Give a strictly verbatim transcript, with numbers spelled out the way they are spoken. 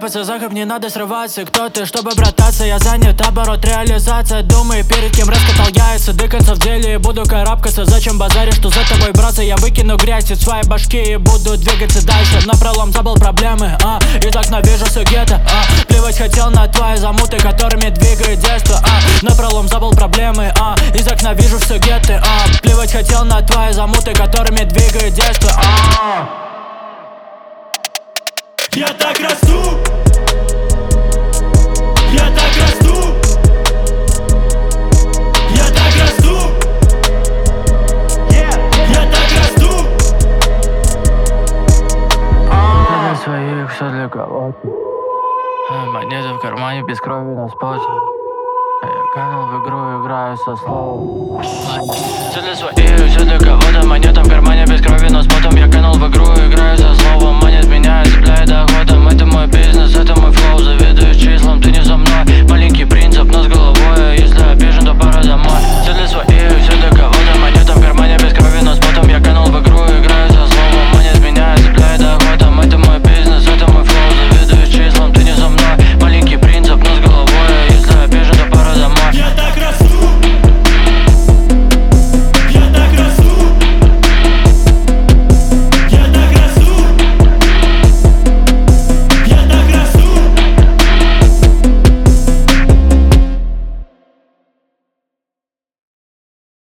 царапаться, за хайп не надо срываться. Кто ты, чтобы брататься? Я занят, оборот, реализация. Думаю, перед кем раскатал яйца. Дыкаться в деле и буду карабкаться. Зачем базаришь, что за тобой браться? Я выкину грязь из своей башки и буду двигаться дальше. Напролом забыл проблемы, а и так навижу все гетто, а плевать хотел на твои замуты, которыми двигает детство, а напролом забыл проблемы, а из окна вижу все гетто, а плевать хотел на твои замуты, которыми двигает детство, а Я так расту, я так расту, я так расту, я так расту. Все для своих, все для кого-то. Монеты в кармане, без крови на споте. Я канул в игру, играю со словом. Все для своих, все для кого-то. Монета в кармане, без крови, но с потом. Я канул в игру, играю со словом. Монет меня цепляет охотом. Это мой бизнес, это мой флоу. Завидуешь числам, ты не за мной. Маленький